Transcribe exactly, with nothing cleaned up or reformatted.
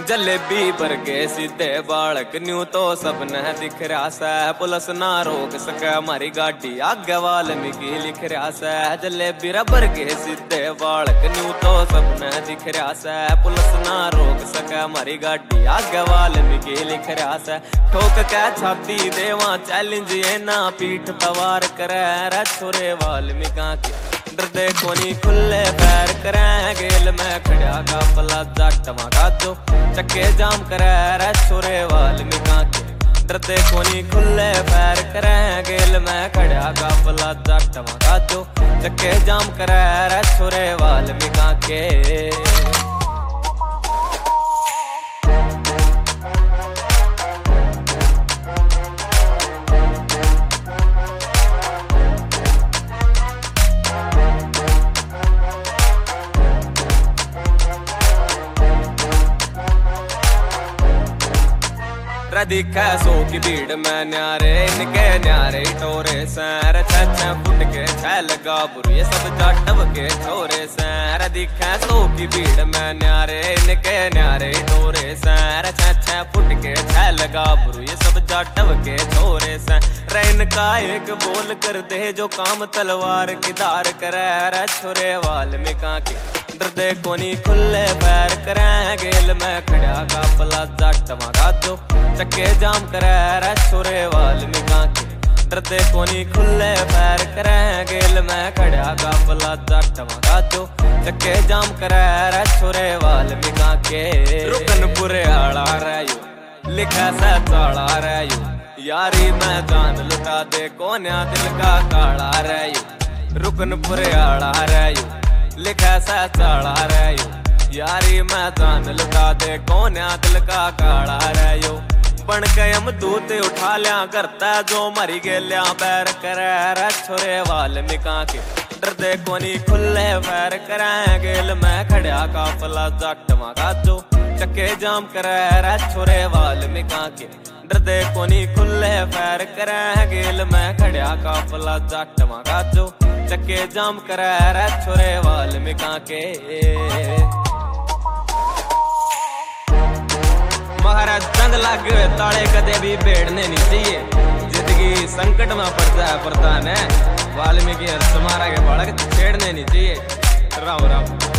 जलेबी बरगे सीधे बालक न्यू तो सब न दिख रहा सा, पुलिस ना रोक सके हमारी गाड़ी आगे वाल्मीकि लिख रहा सा। जलेबी रबर के सीधे बालक न्यू तो सब न दिख रहा सा, पुलिस ना रोक सके हमारी गाड़ी आगे वाल्मीकि लिख रहा सा। ठोक के छाती देवा चैलेंज ये ना पीठ तवार करे रे छोरे वाल्मीका की डरदे कोनी खुले पैर करें गेल में खड़ा का पला जाटवा का जो चक्के जाम करे रे छोरे वाल्मीका के डरदे कोनी खुले पैर करें गेल में खड़ा का पला जाटवा का जो चक्के जाम करे रे छोरे वाल्मीका के। दिखा सो की भीड़ में न्यारे इनके न्यारे टोरे सैर छह फुट के छह लगा बुर ये सब जाटव के छोरे सैर। दिखा सो की भीड़ में न्यारे इनके न्यारे टोरे सैर छह फुट के छह लगा बुर ये सब जाटव के छोरे सैर। इनका एक बोल कर दे जो काम तलवार की धार करे रे छोरे वाल्मीका के डरदे कोनी खुले पैर करें गेल में खड़ा का पला जाटवा का जो चक्के जाम करे रे छोरे वाल्मीका के डरदे कोनी खुले पैर करें गेल में खड़ा का पला जाटवा का जो चक्के जाम करे रे छोरे वाल्मीका के। रुकनपुरे आड़ा रहो लिखा सा चाड़ा रहो यारी में जान लुटा दे कोन्या दिल का काला रहो। रुकनपुरे आड़ा रहो लिखा सा चाड़ा रहो यारी में जान लुटा दे कोन्या दिल का काला रहो। बन के हम दूत उठा लिया करता जो मरी गेलिया पैर करे रे छोरे वाल्मीका के डरदे कोनी खुले पैर करें गेल में खड़ा का पला जाटवा का जो चक्के जाम करे रे छोरे वाल्मीका के डरदे कोनी खुले पैर करें गेल में खड़ा का पला जाटवा का जो चक्के जाम करे रे छोरे वाल्मीका के। महाराज जंग लागे हुए ताले कदे भी भेड़ने नहीं चाहिए, जिंदगी संकट में पड़ जाए प्रधान है वाल्मीकि हर समारा के बालक छेड़ने नहीं चाहिए। राम राम।